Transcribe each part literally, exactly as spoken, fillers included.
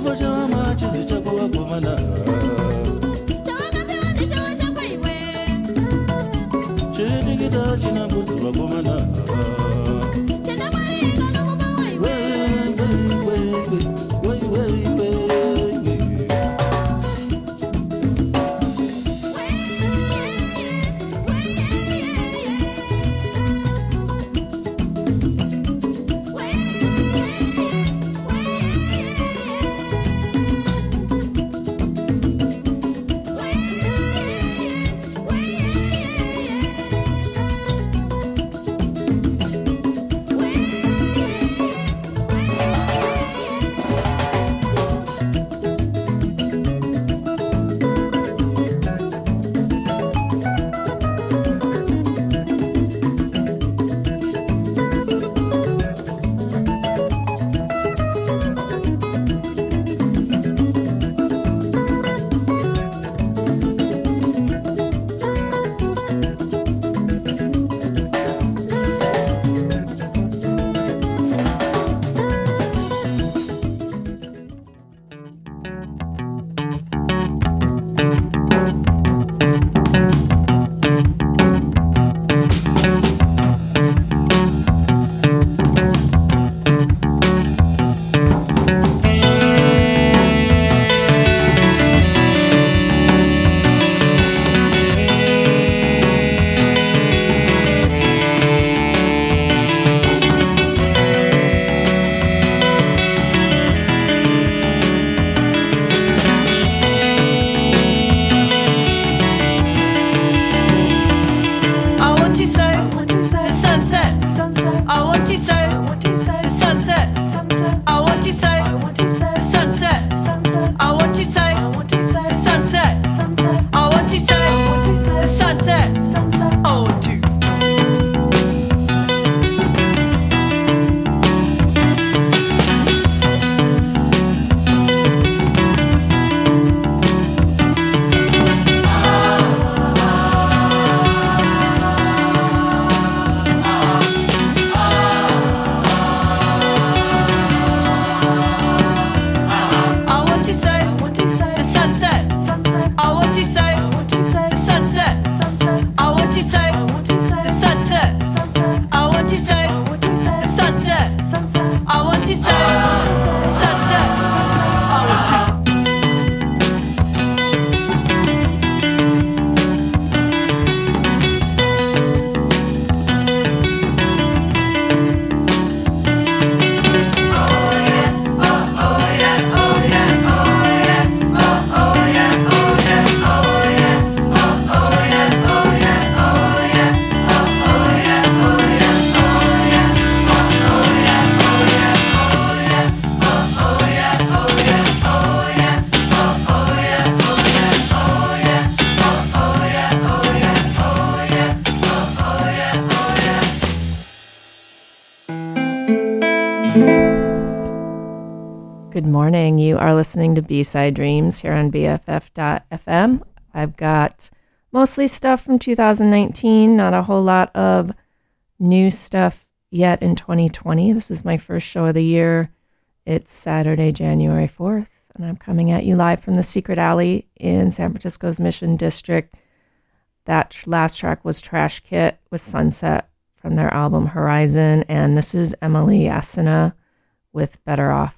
Good morning. You are listening to B-Side Dreams here on B F F dot F M. I've got mostly stuff from two thousand nineteen, not a whole lot of new stuff yet in twenty twenty. This is my first show of the year. It's Saturday, January fourth, and I'm coming at you live from the Secret Alley in San Francisco's Mission District. That tr- last track was Trash Kit with Sunset from their album Horizon, and this is Emily Asina with Better Off.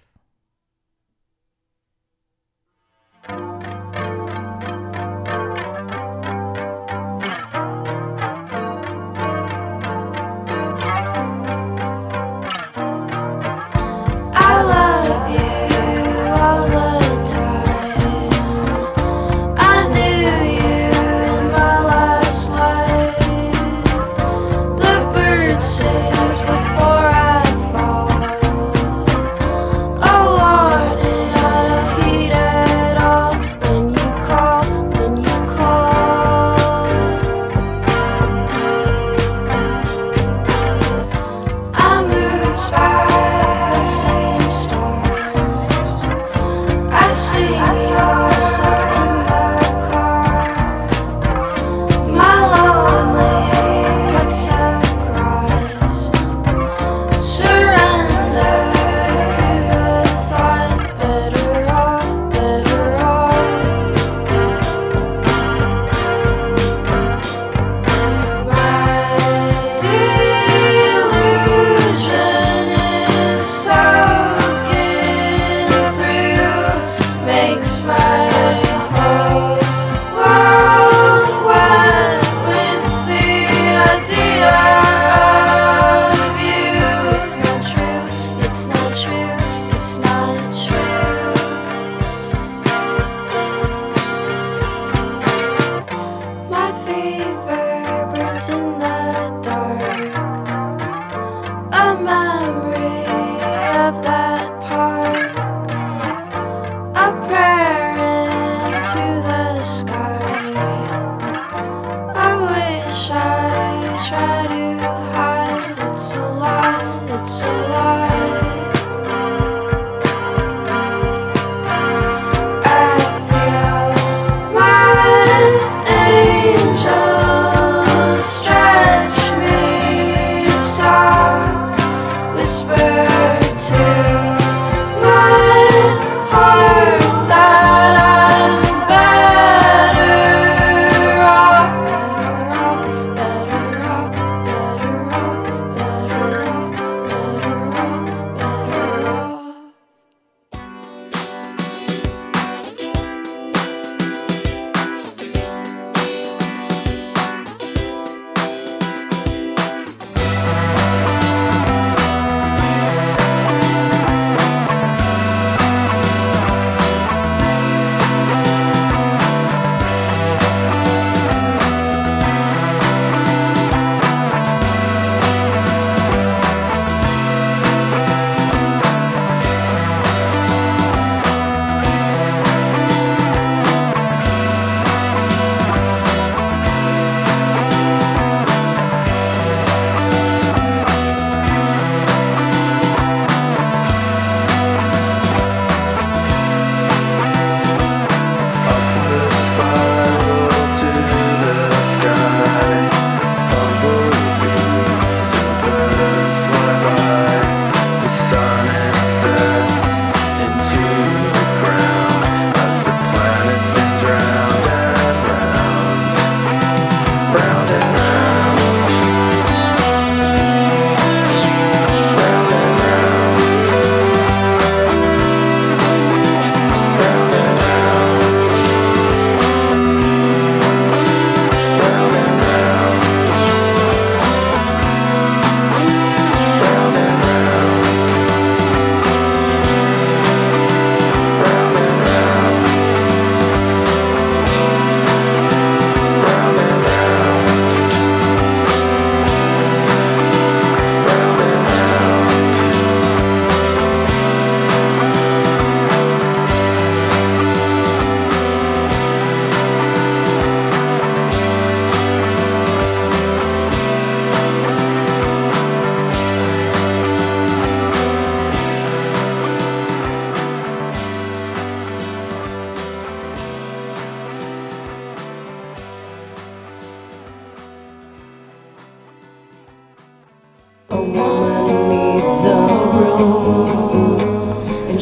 Before I fall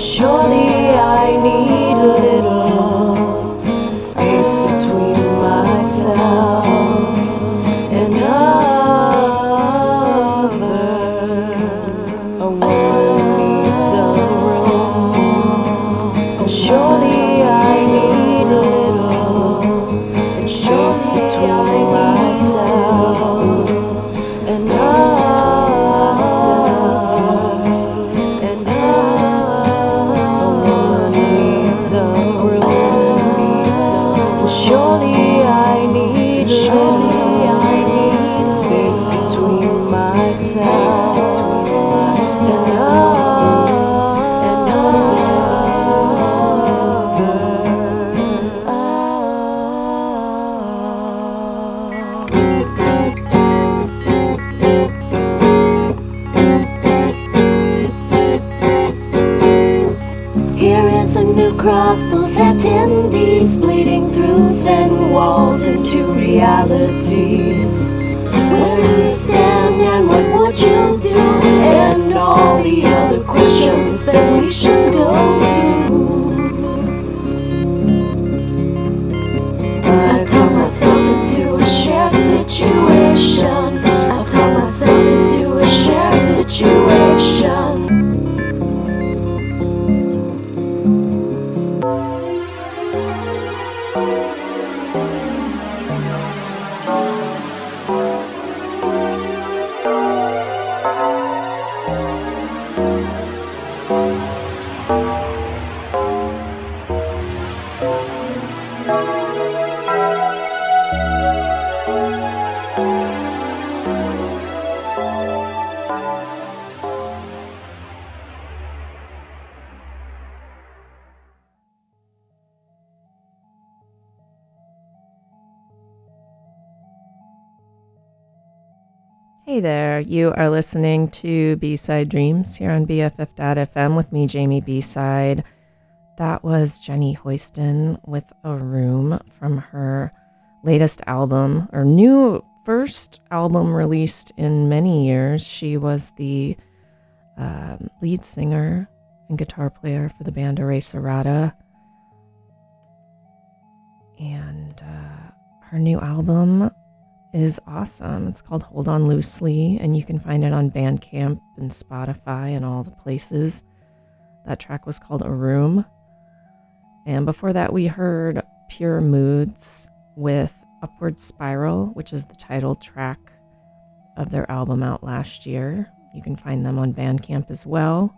Surely I need a little space between myself and other. A woman needs a room. Surely I need a little space between myself and other. Surely I need, surely I need space between myself and others. Here is a new crop of attendees bleeding through thin walls into realities. Where do you stand and what would you do? And all the other questions that we should go through. I've talked myself into a shared situation. I've talked myself into a shared situation. Hey there, you are listening to B-Side Dreams here on B F F dot F M with me, Jamie B-Side. That was Jenny Hoyston with A Room from her latest album, or new first album released in many years. She was the um, lead singer and guitar player for the band Erase Errata. And uh, her new album is awesome. It's called Hold On Loosely, and you can find it on Bandcamp and Spotify and all the places. That track was called A Room. And before that, we heard Pure Moods with Upward Spiral, which is the title track of their album out last year. You can find them on Bandcamp as well.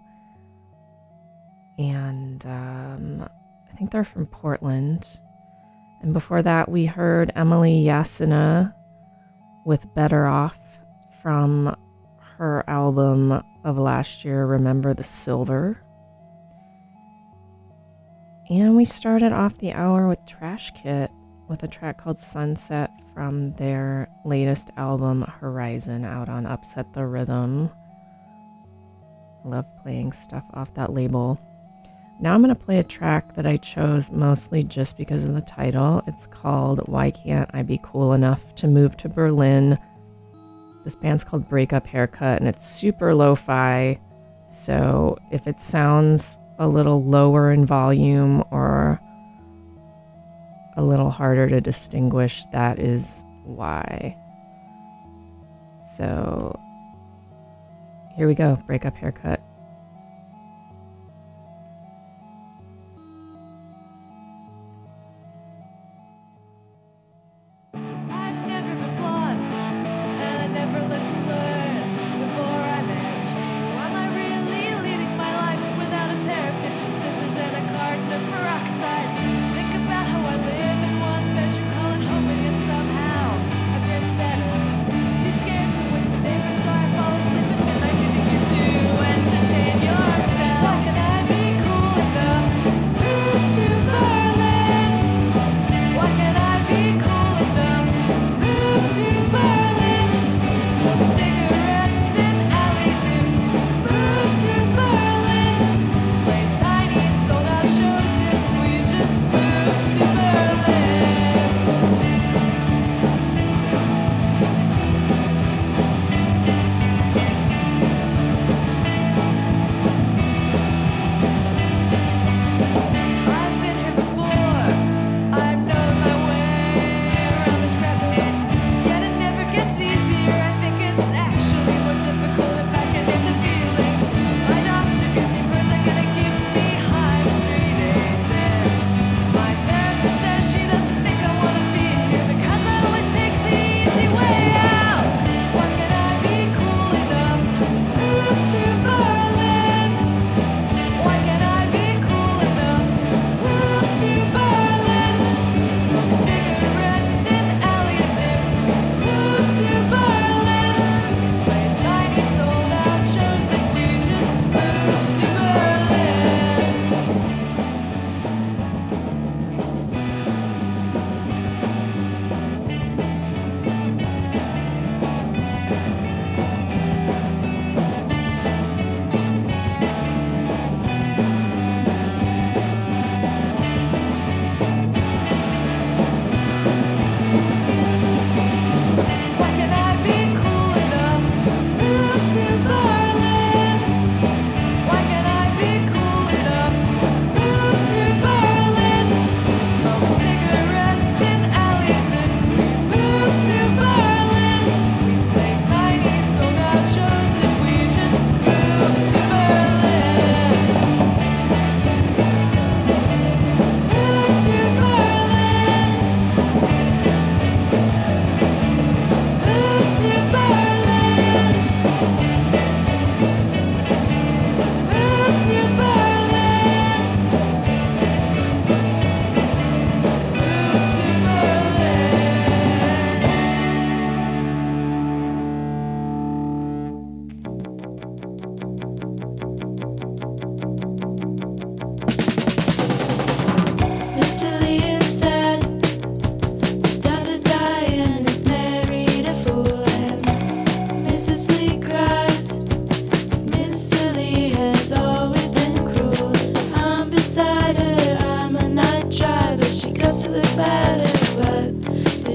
And um, I think they're from Portland. And before that, we heard Emily Yasina with Better Off from her album of last year, Remember the Silver. And we started off the hour with Trash Kit with a track called Sunset from their latest album, Horizon, out on Upset the Rhythm. Love playing stuff off that label. Now I'm going to play a track that I chose mostly just because of the title. It's called Why Can't I Be Cool Enough to Move to Berlin. This band's called Breakup Haircut, and it's super lo-fi. So if it sounds a little lower in volume or a little harder to distinguish, that is why. So here we go, Breakup Haircut. Too scared to wake the neighbors, so I fall asleep at midnight, giving you two and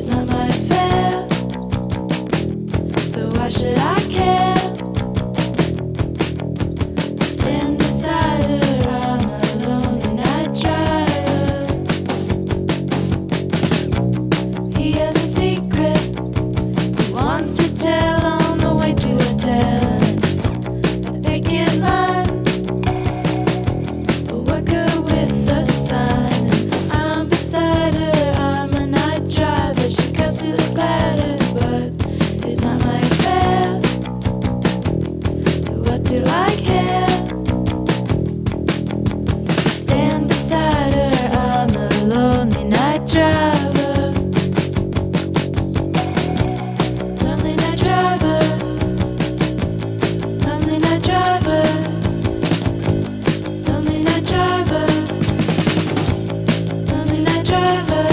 is not my affair. So why should I care? Stand beside her, I'm a lonely night driver. He has a secret he wants to tell on the way to a hotel. A picket line, a worker with a sign. And I'm beside her, I'm a night driver. She cuts to the platter, but it's not my affair. So what do I care? Stand beside her, I'm a lonely night driver. Lonely night driver. Lonely night driver. Lonely night driver. Lonely night driver.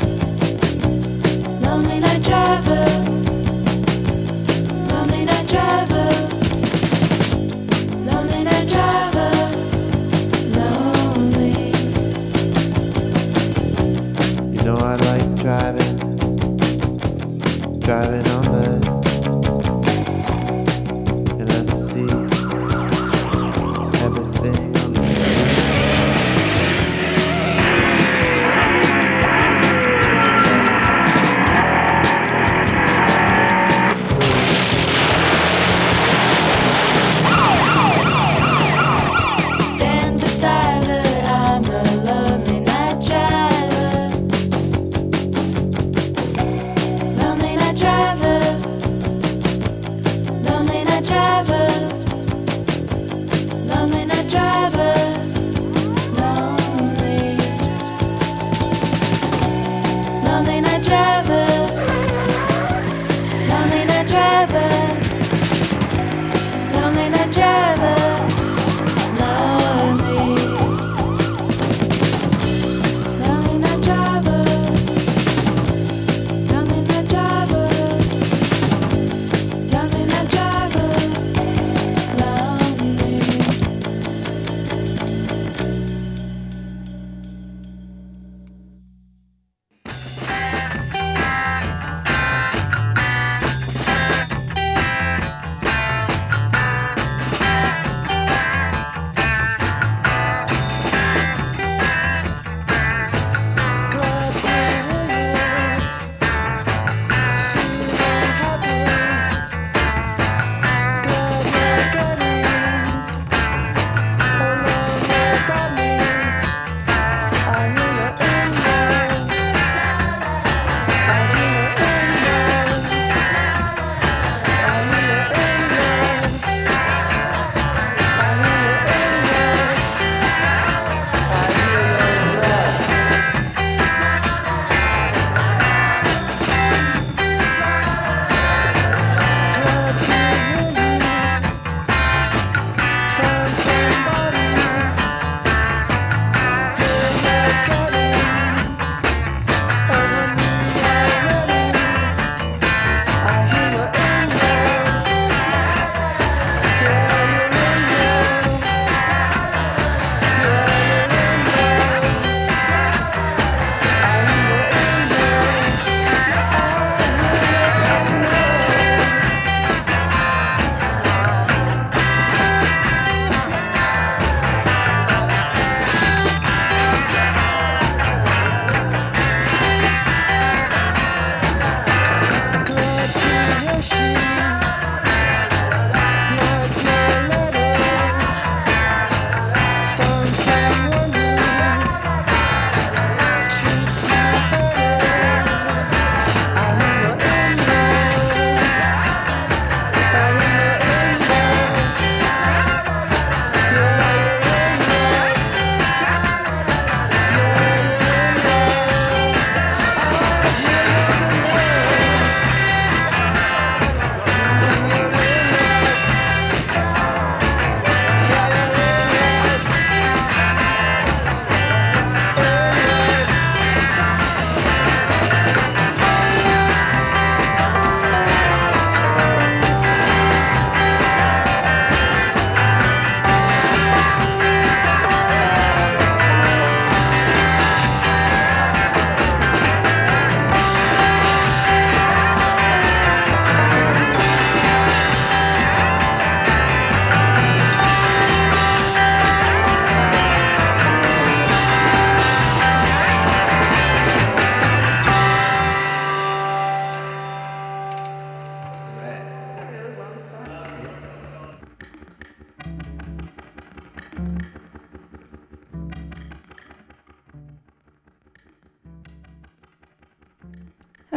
Lonely night driver. Lonely night driver. Lonely night driver. Lonely. You know I like driving, driving on the, and I see everything on the Stand beside her, I'm a lonely night driver. Lonely night driver.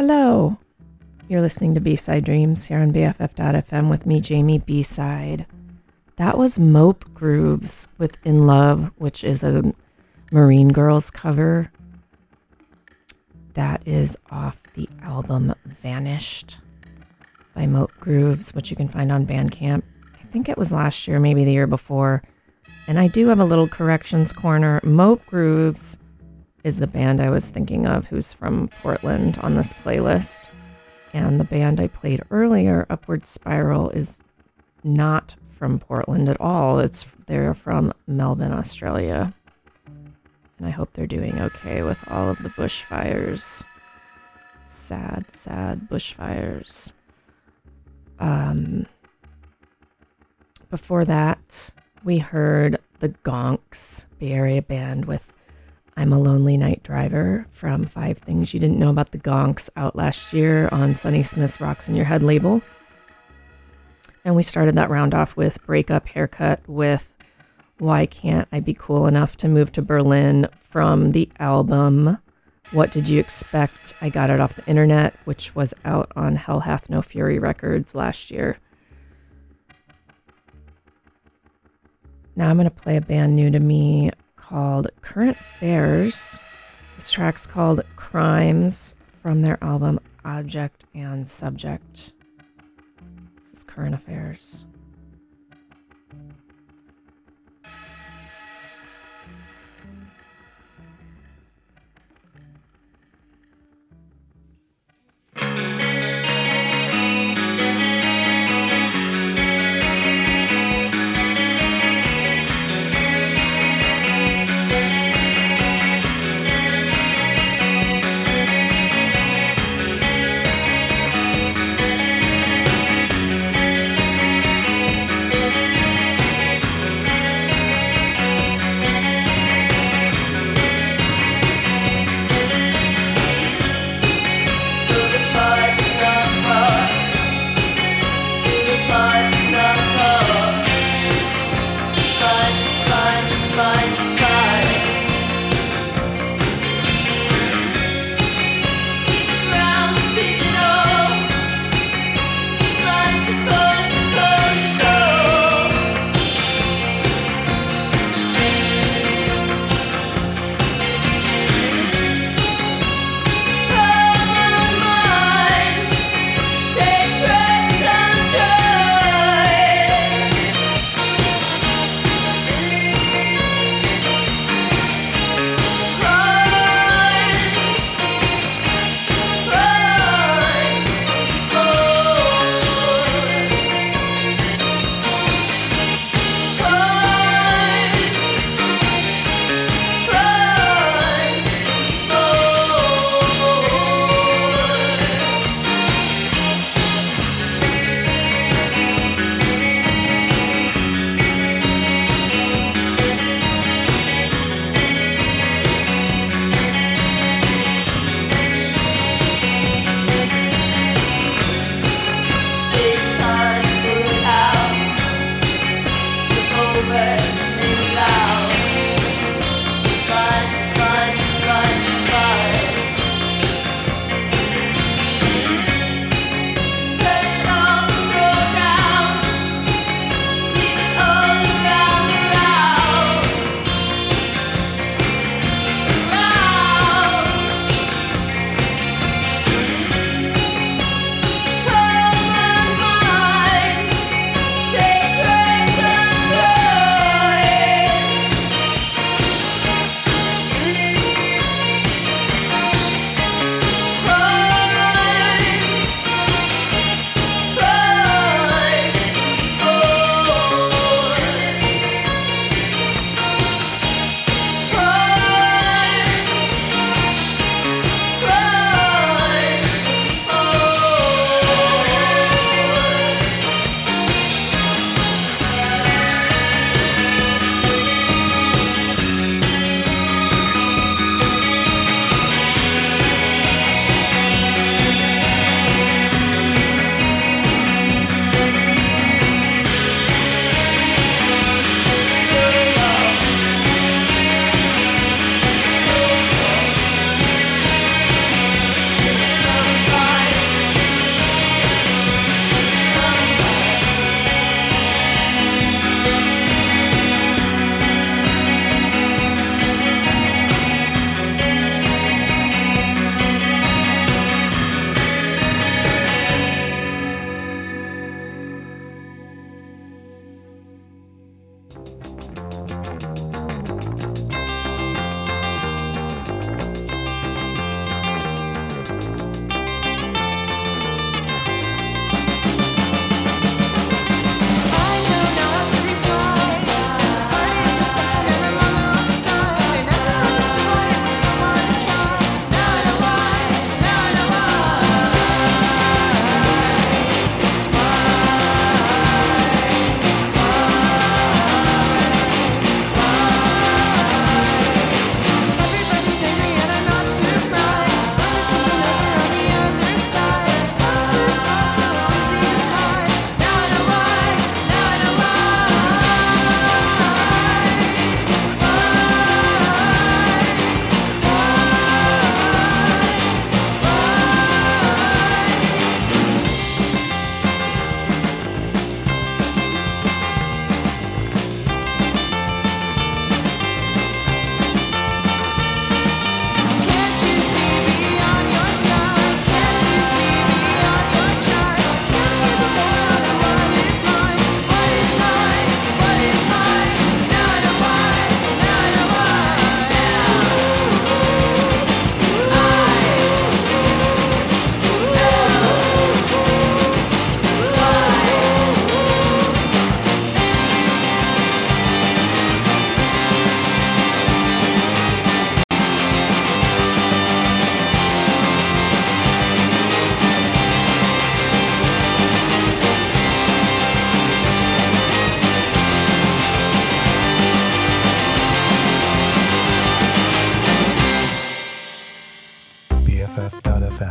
Hello. You're listening to B-Side Dreams here on B F F dot F M with me, Jamie B-Side. That was Mope Grooves with In Love, which is a Marine Girls cover. That is off the album Vanished by Mope Grooves, which you can find on Bandcamp. I think it was last year, maybe the year before. And I do have a little corrections corner. Mope Grooves is the band I was thinking of, who's from Portland on this playlist. And the band I played earlier, Upward Spiral, is not from Portland at all. It's they're from Melbourne, Australia. And I hope they're doing okay with all of the bushfires. Sad, sad bushfires. Um, before that, we heard the Gonks, Bay Area band with I'm a Lonely Night Driver from Five Things You Didn't Know About the Gonks, out last year on Sonny Smith's Rocks in Your Head label. And we started that round off with Breakup Haircut with Why Can't I Be Cool Enough to Move to Berlin from the album What Did You Expect? I Got It Off the Internet, which was out on Hell Hath No Fury Records last year. Now I'm going to play a band new to me called Current Affairs. This track's called Crimes from their album Object and Subject. This is Current Affairs. Thank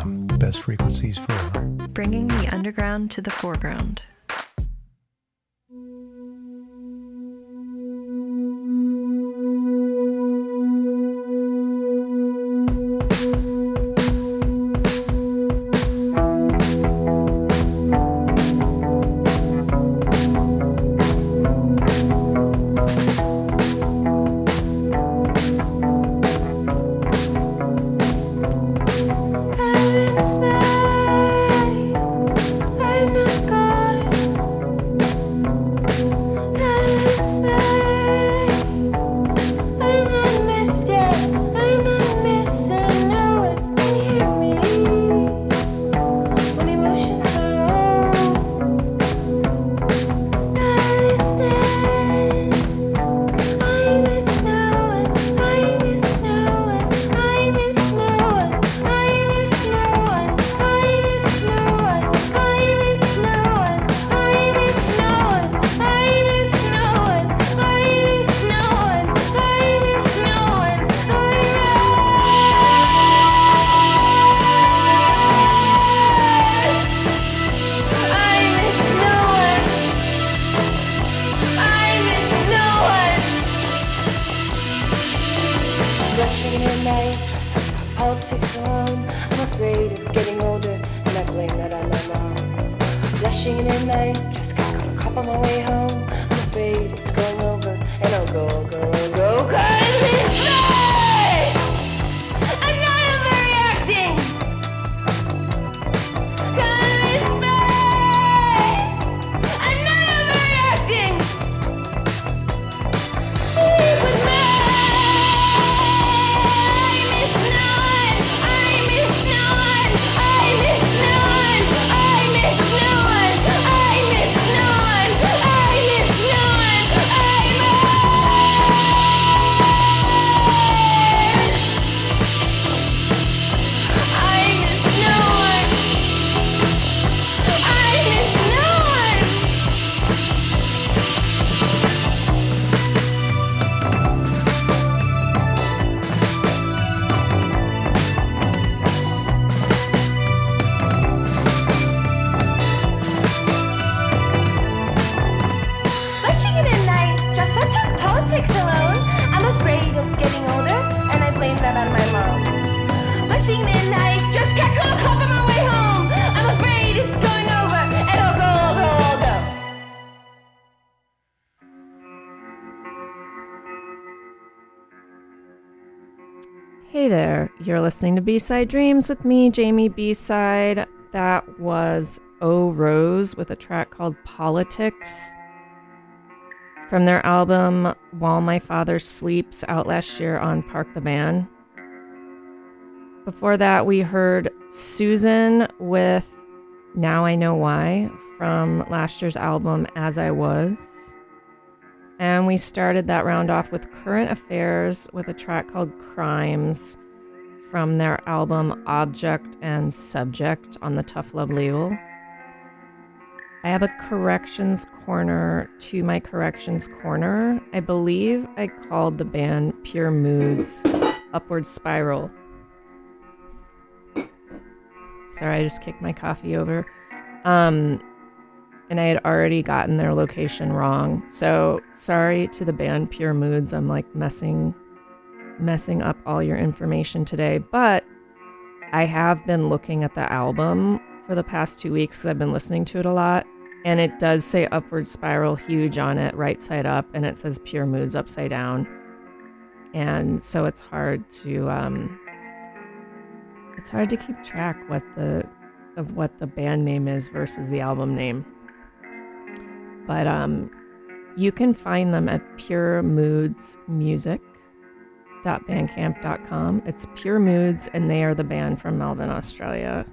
M, best frequencies for bringing the underground to the foreground. Hey there, you're listening to B-Side Dreams with me, Jamie B-Side. That was Oh Rose with a track called Politics from their album While My Father Sleeps, out last year on Park the Band. Before that, we heard Susan with Now I Know Why from last year's album As I Was. And we started that round off with Current Affairs with a track called Crimes from their album Object and Subject on the Tough Love label. I have a corrections corner to my corrections corner. I believe I called the band Pure Moods Upward Spiral. Sorry, I just kicked my coffee over. Um... And I had already gotten their location wrong. So sorry to the band Pure Moods. I'm like messing messing up all your information today. But I have been looking at the album for the past two weeks. 'Cause I've been listening to it a lot. And it does say Upward Spiral huge on it, right side up. And it says Pure Moods upside down. And so it's hard to um, it's hard to keep track what the of what the band name is versus the album name. But um, you can find them at pure moods music dot bandcamp dot com. It's Pure Moods, and they are the band from Melbourne, Australia.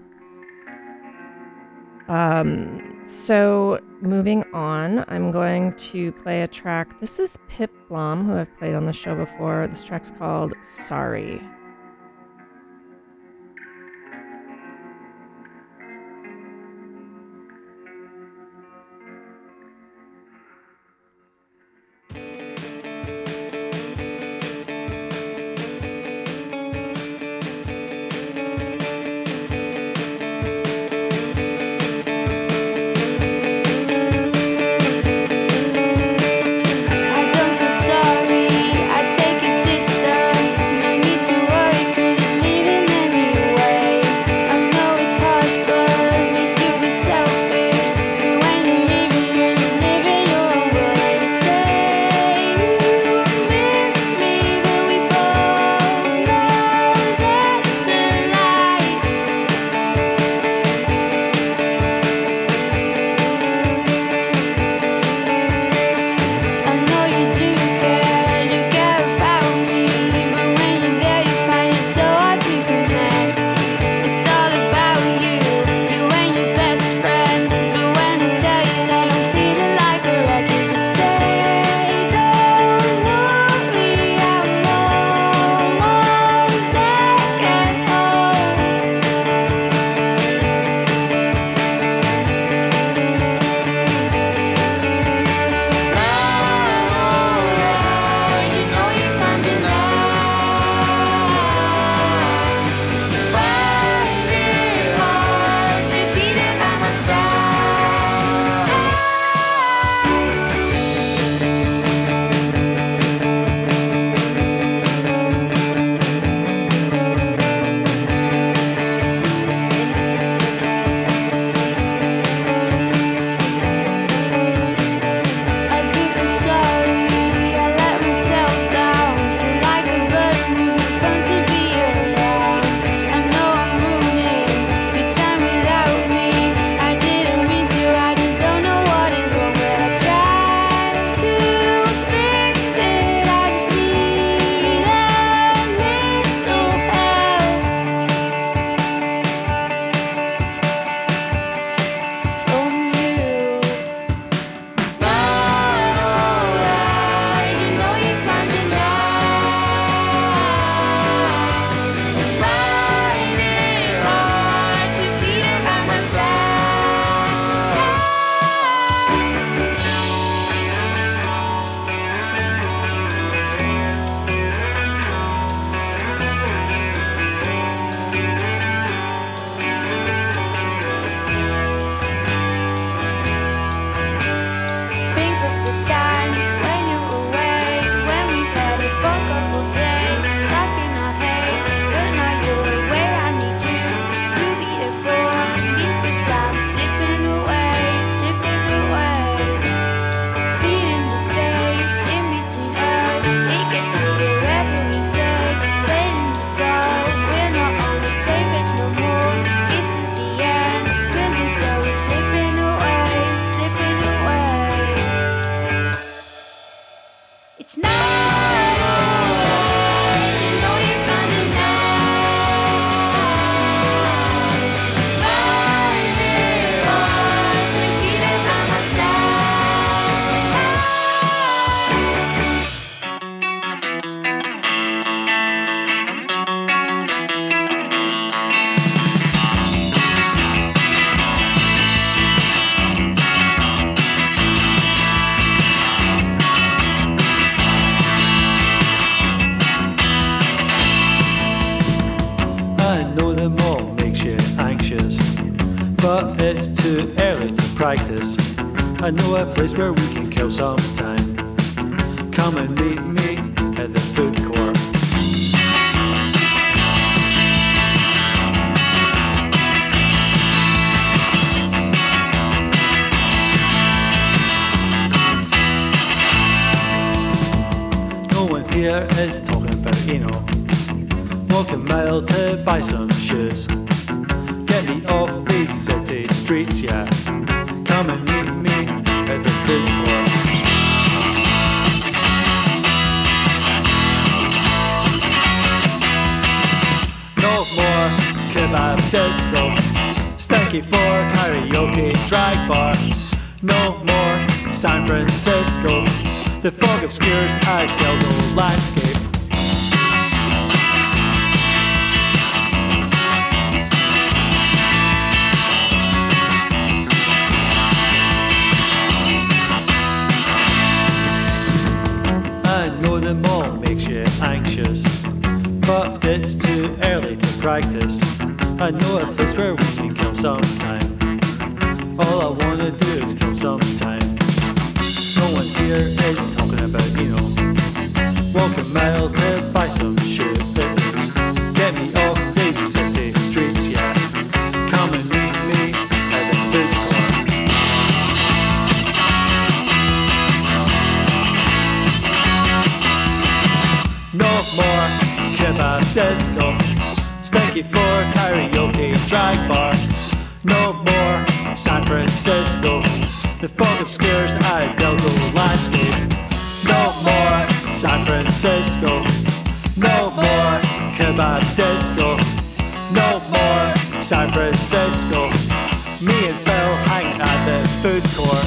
Um, so moving on, I'm going to play a track. This is Pip Blom, who I've played on the show before. This track's called Sorry. it's too early to practice, I know a place where we can kill some time. Come and meet me at the food court. No one here is talking about, you know, walk a mile to buy some shoes. Get me off these city streets, yeah. Come and meet me at the food court. No more kebab disco, stanky for karaoke drag bar. No more San Francisco, the fog obscures our dildo landscape. I know the mall makes you anxious, but it's too early to practice. I know a place where we can kill some time. All I wanna do is kill some time. No one here is talking about, you know, walk a mile to buy some shoes. Get me off these city streets, yeah. Come and meet me at the food court. No more kebab disco, stanky for karaoke drag bar. No more San Francisco, the fog obscures our dildo landscape. No more San Francisco, no more kebab disco. No more San Francisco, me and Phil hang at the food court.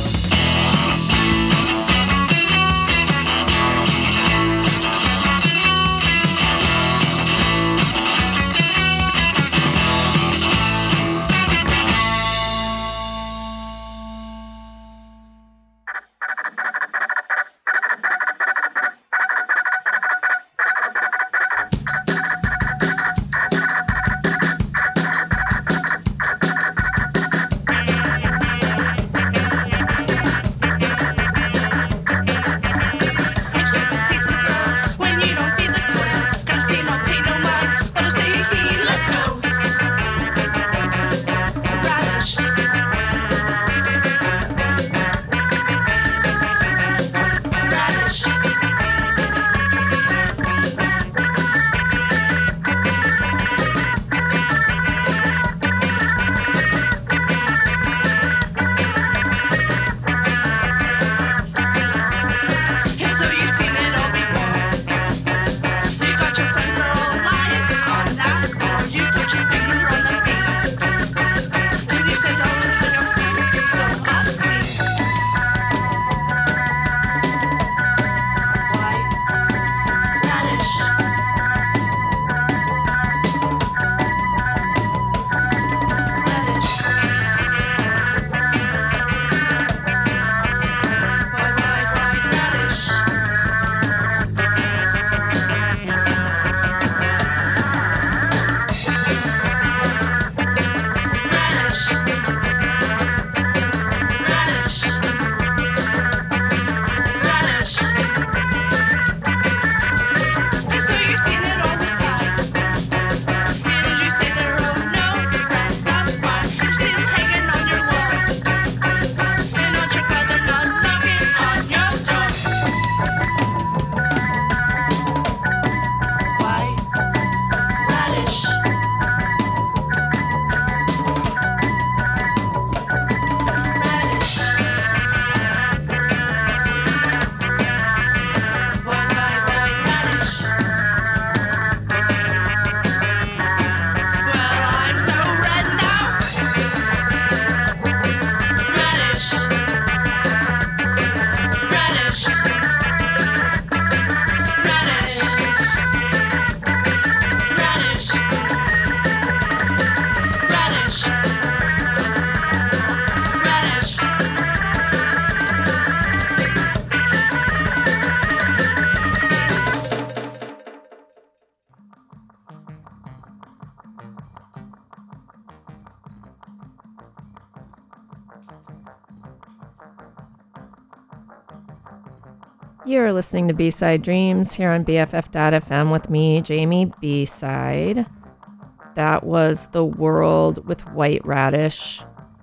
You're listening to B-Side Dreams here on B F F dot F M with me, Jamie B-Side. That was The World with White Radish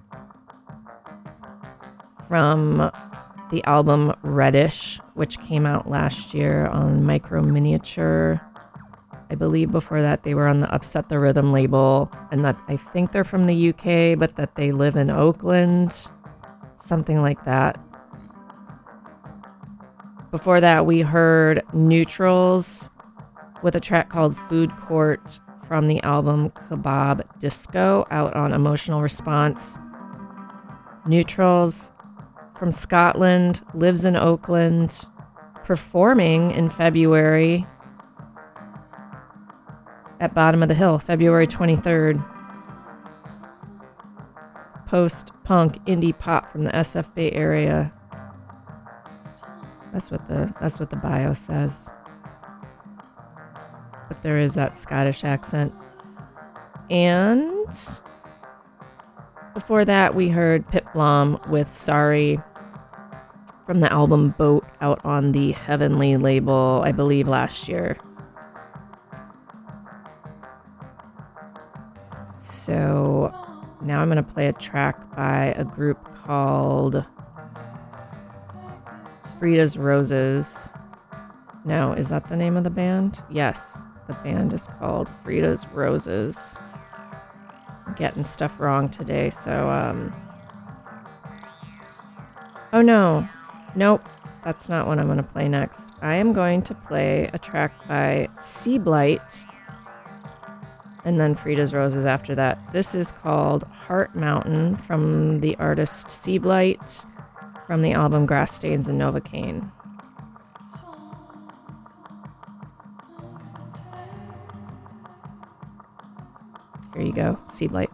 from the album Reddish, which came out last year on Micro Miniature. I believe before that they were on the Upset the Rhythm label, and that I think they're from the U K, but that they live in Oakland, something like that. Before that, we heard Neutrals with a track called Food Court from the album Kebab Disco, out on Emotional Response. Neutrals from Scotland, lives in Oakland, performing in February at Bottom of the Hill, February twenty-third. Post-punk indie pop from the S F Bay area. That's what the that's what the bio says. But there is that Scottish accent. And before that, we heard Pit Blom with Sorry from the album Boat, out on the Heavenly label, I believe last year. So now I'm going to play a track by a group called Frida's Roses. No, is that the name of the band? Yes, the band is called Frida's Roses. I'm getting stuff wrong today, so, um... oh no, nope, that's not what I'm going to play next. I am going to play a track by Sea Blight, and then Frida's Roses after that. This is called Heart Mountain from the artist Sea Blight, from the album Grass Stains and Novocaine. Here you go, Sea Blight.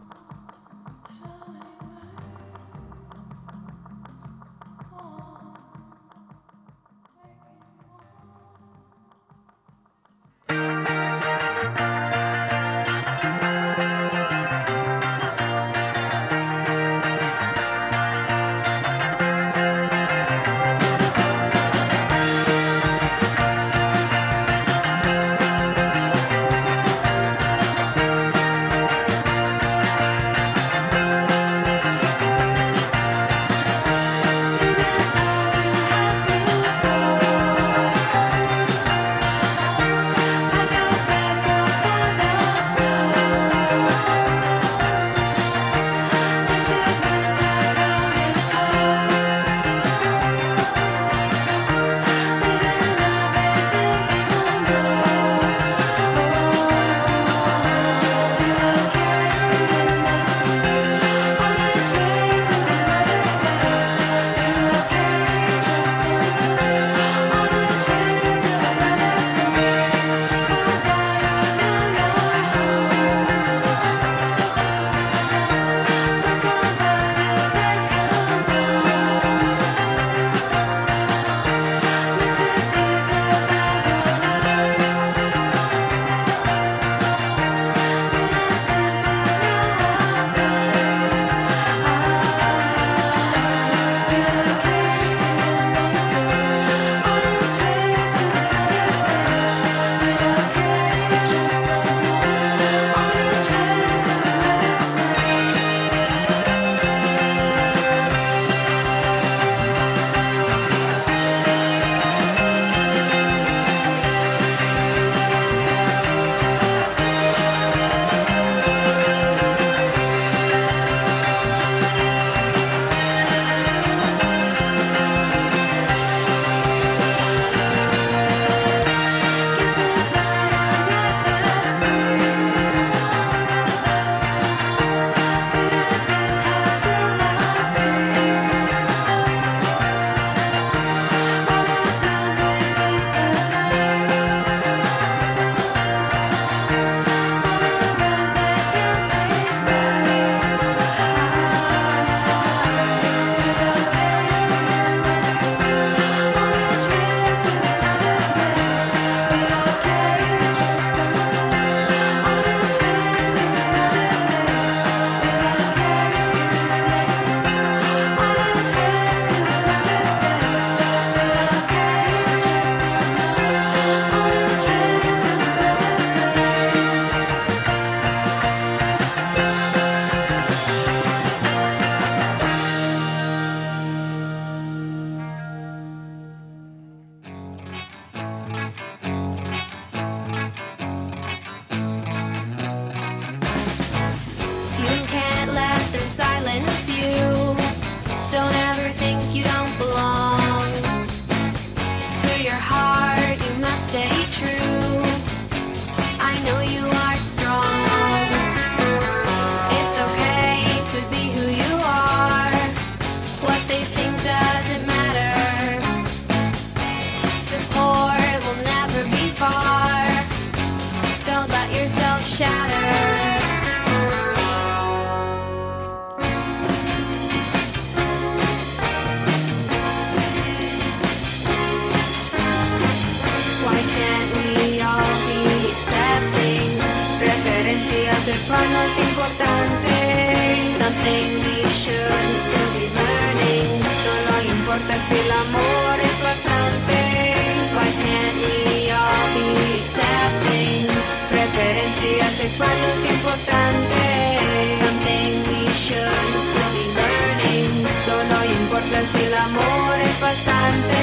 Thank sexual no es importante. Something we should still be learning. Solo importa si el amor es constante. Why can't we all be accepting? Preferencia sexual no es importante. Something we should still be learning. Solo importa si el amor es bastante.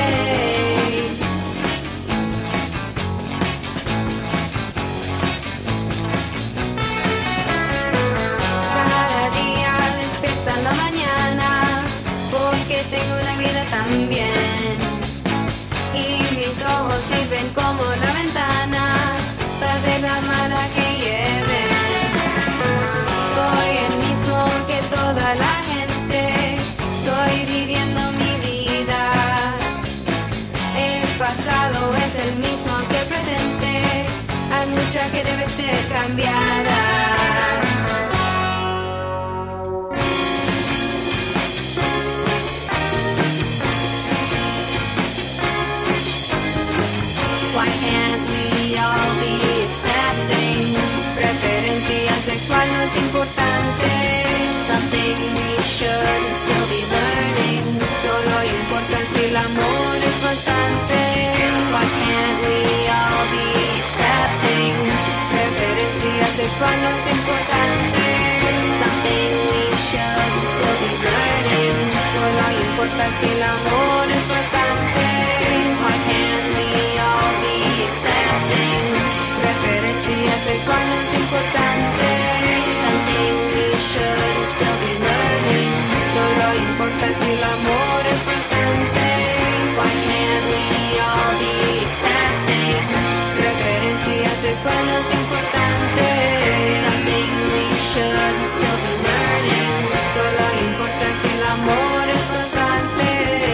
La mañana porque tengo una vida también y mis ojos sirven como la ventana para ver la mala que lleven. Soy el mismo que toda la gente, estoy viviendo mi vida. El pasado es el mismo que el presente, hay mucha que debe ser cambiada. Why can't we all be accepting? Preferencia sexual no es importante. Something we should still be learning. Solo importa si el amor es constante. Why can't we all be accepting? Preferencia sexual no es importante. Something we should still be learning. Solo importa si el amor es constante. Why can't we all be accepting? Preferencia sexual no es importante. Something we should still be learning. Solo importa si el amor es constante. Why can't we all be accepting? Preferencia sexual no es importante. Something we should still be learning. Solo importa si el amor es constante.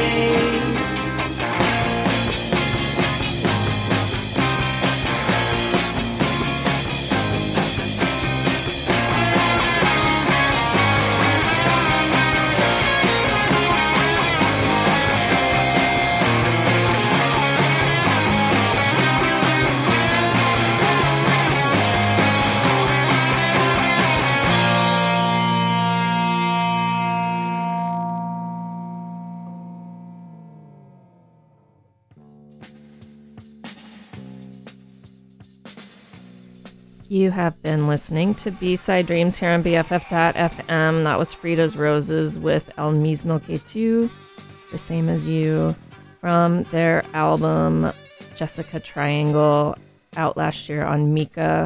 You have been listening to B-Side Dreams here on B F F dot F M. That was Frida's Roses with El Mismo Que Tu, The Same As You, from their album Jessica Triangle, out last year on Mika.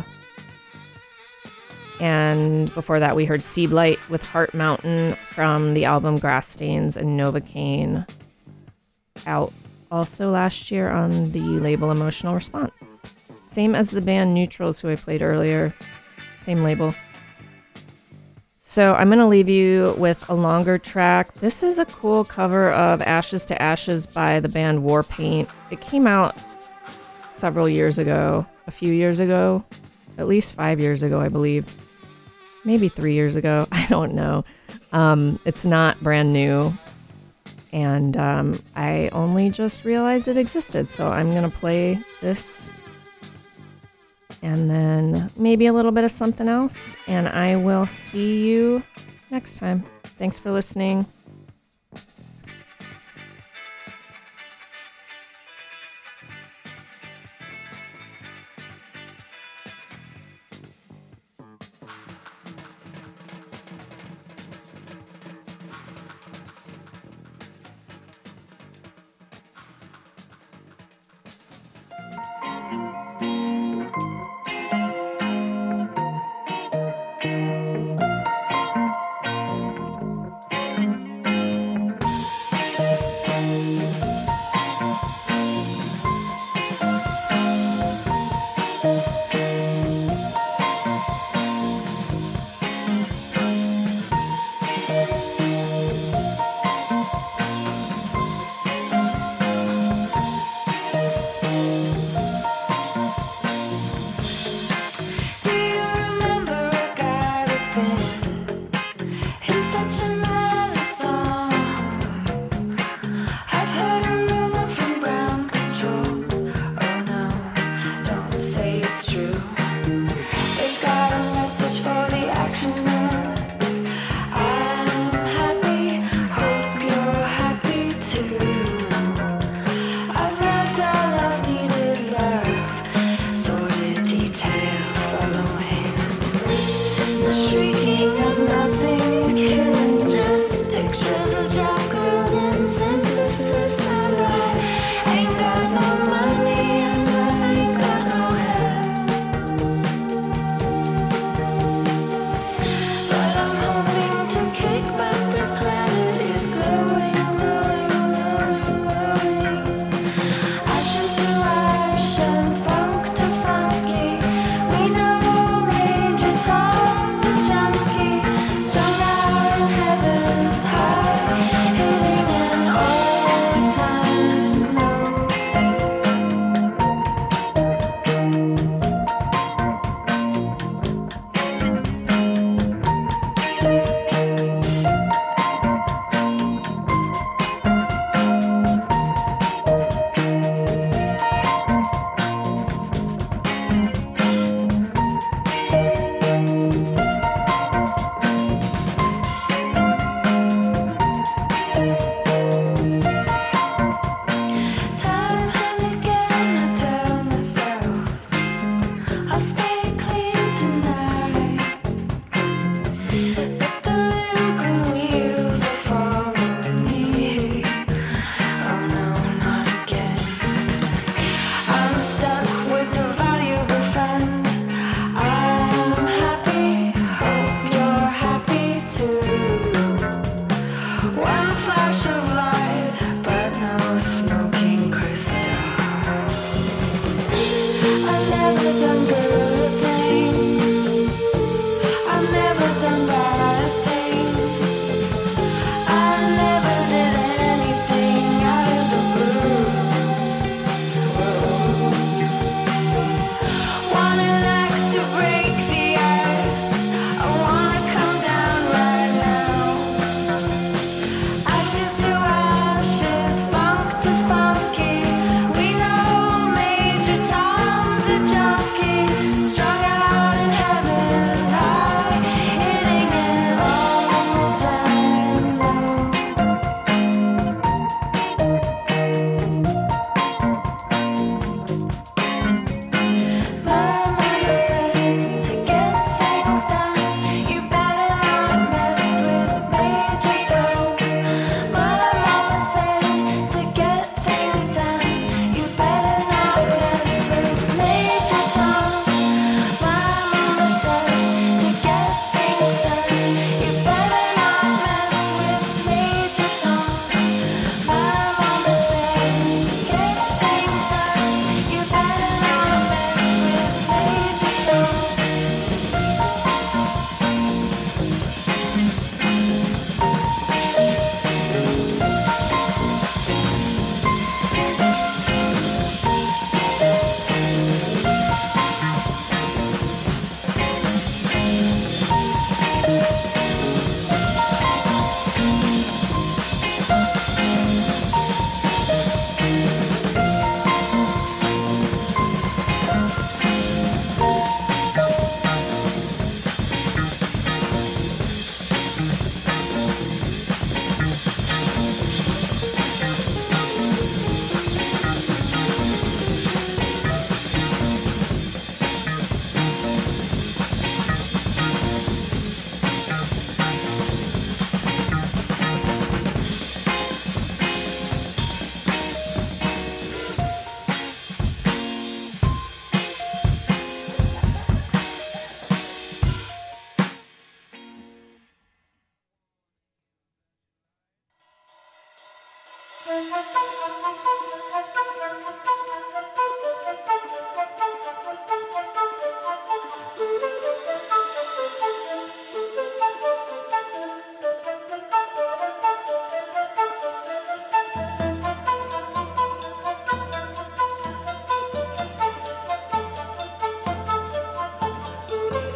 And before that, we heard Seedlight with Heart Mountain from the album Grass Stains and Novocaine, out also last year on the label Emotional Response. Same as the band Neutrals, who I played earlier. Same label. So I'm going to leave you with a longer track. This is a cool cover of Ashes to Ashes by the band Warpaint. It came out several years ago, a few years ago, at least five years ago, I believe. Maybe three years ago. I don't know. Um, it's not brand new. And um, I only just realized it existed. So I'm going to play this and then maybe a little bit of something else. And I will see you next time. Thanks for listening. The shrieking of nothing is killing.